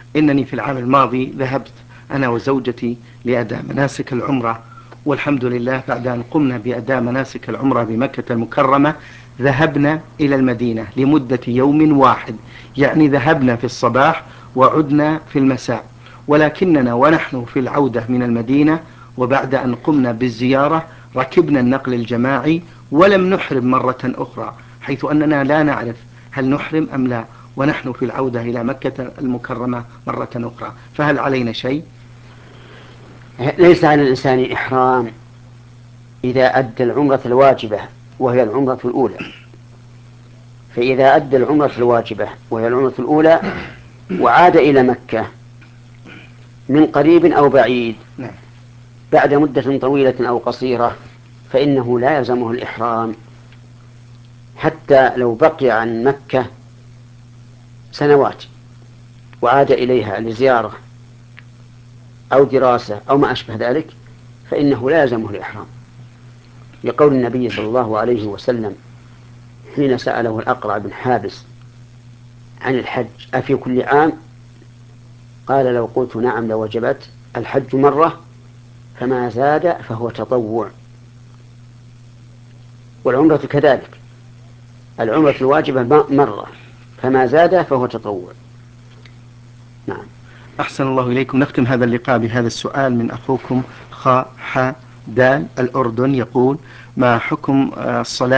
إنني في العام الماضي ذهبت أنا وزوجتي لأداء مناسك العمرة، والحمد لله بعد أن قمنا بأداء مناسك العمرة بمكة المكرمة ذهبنا إلى المدينة لمدة يوم واحد، يعني ذهبنا في الصباح وعدنا في المساء، ولكننا ونحن في العودة من المدينة وبعد أن قمنا بالزيارة ركبنا النقل الجماعي ولم نحرم مرة أخرى، حيث أننا لا نعرف هل نحرم أم لا ونحن في العودة إلى مكة المكرمة مرة أخرى، فهل علينا شيء؟ ليس على الإنسان إحرام إذا أدى العمرة الواجبة وهي العمرة الأولى. فإذا أدى العمرة الواجبة وهي العمرة الأولى وعاد إلى مكة من قريب أو بعيد بعد مدة طويلة أو قصيرة فإنه لا يلزمه الإحرام، حتى لو بقي عن مكة سنوات وعاد إليها لزيارة أو دراسة أو ما أشبه ذلك فإنه لا يلزمه الإحرام، لقول النبي صلى الله عليه وسلم حين سأله الأقرع بن حابس عن الحج أفي كل عام؟ قال لو قلت نعم لوجبت الحج مرة فما زاد فهو تطوع. والعمرة كذلك، العمرة الواجبة مرة فما زاد فهو تطوع. نعم. أحسن الله إليكم. نختم هذا اللقاء بهذا السؤال من أخوكم خ ح دال الأردن، يقول: ما حكم الصلاة